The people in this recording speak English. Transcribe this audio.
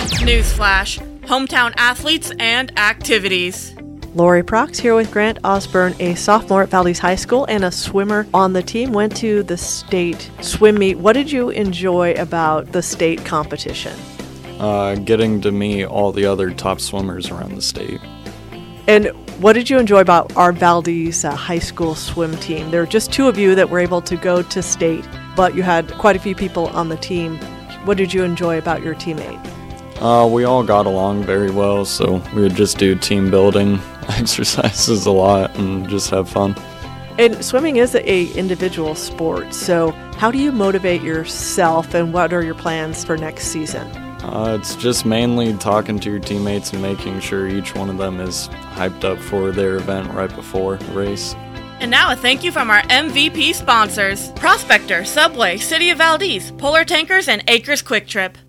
Newsflash: hometown athletes and activities. Lori Prox here with Grant Osborne, a sophomore at Valdez High School and a swimmer on the team. Went to the state swim meet. What did you enjoy about the state competition? Getting to meet all the other top swimmers around the state. And what did you enjoy about our Valdez High School swim team? There were just two of you that were able to go to state, but you had quite a few people on the team. What did you enjoy about your teammate? We all got along very well, so we would just do team building exercises a lot and just have fun. And swimming is an individual sport, so how do you motivate yourself and what are your plans for next season? It's just mainly talking to your teammates and making sure each one of them is hyped up for their event right before the race. And now a thank you from our MVP sponsors: Prospector, Subway, City of Valdez, Polar Tankers, and Acres Quick Trip.